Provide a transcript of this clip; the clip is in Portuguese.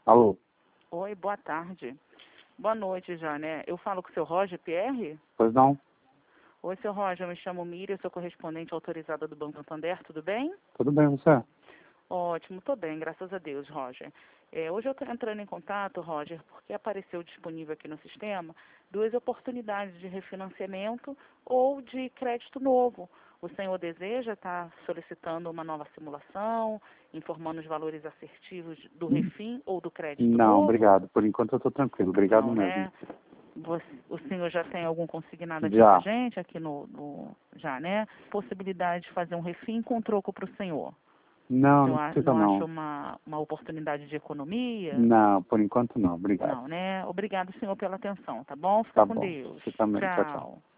Alô? Oi, boa tarde. Boa noite já, né? Eu falo com o seu Roger Pierre? Pois não? Oi, seu Roger, eu me chamo Miriam, sou correspondente autorizada do Banco Santander, tudo bem? Tudo bem, você? Ótimo, tô bem, graças a Deus, Roger. Hoje eu estou entrando em contato, Roger, porque apareceu disponível aqui no sistema 2 oportunidades de refinanciamento ou de crédito novo. O senhor deseja estar solicitando uma nova simulação, informando os valores assertivos do refim ou do crédito Não, novo? obrigado. Por enquanto eu estou tranquilo. Obrigado Não, mesmo. né? O senhor já tem algum consignado aqui Já. com a gente, aqui já, né? Possibilidade de fazer um refim com troco para o senhor. Não, O não senhor precisa não acha não. uma oportunidade de economia? Não, por enquanto não. Obrigado. Não, né? Obrigado, senhor, pela atenção, tá bom? Fica Tá com bom. Deus. Você também. Tchau, tchau. Tchau.